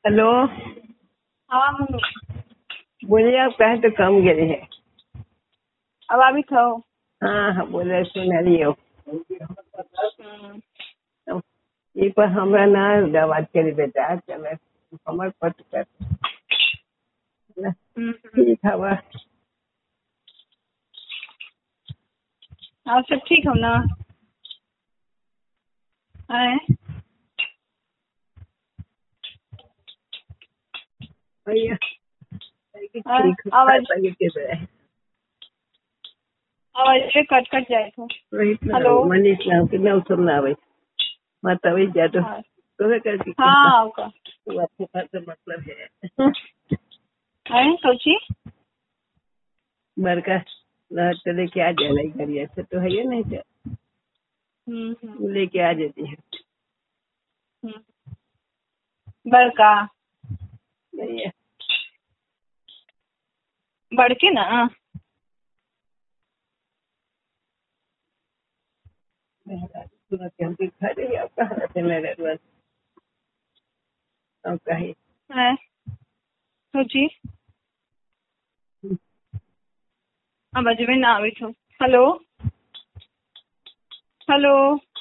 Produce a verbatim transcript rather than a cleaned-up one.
Hello. हाँ mummy. बोलिए, आप कहे तो कम गिरे है। अब अभी खाओ। हाँ हाँ, बोले सुन रही हो। हम्म। ये पर हमरा ना दवात करी बेटा, चले हमर पट कर हम्म। ठीक हवा। आप सब ठीक हो ना? आए? भैया आए? ठीक आवाज है। आवाज से कट कट जाए तो। हेलो। मनीष नाम के नाम सुनना भाई मत अभी जा तो हाँ तो करके हाँ आपका तो आपको का मतलब है। आए सोची बड़का लहर तो लेके आ जाए नहीं करिए, ऐसे तो है ये नहीं तो हम्म हम्म लेके आ जाती है। हम्म। बड़का नहीं है बड़के ना हम खा रही आप कहाँ रहते मेरे बस अब कहीं आए सोची आवाज में ना आवे तो। Hello hello.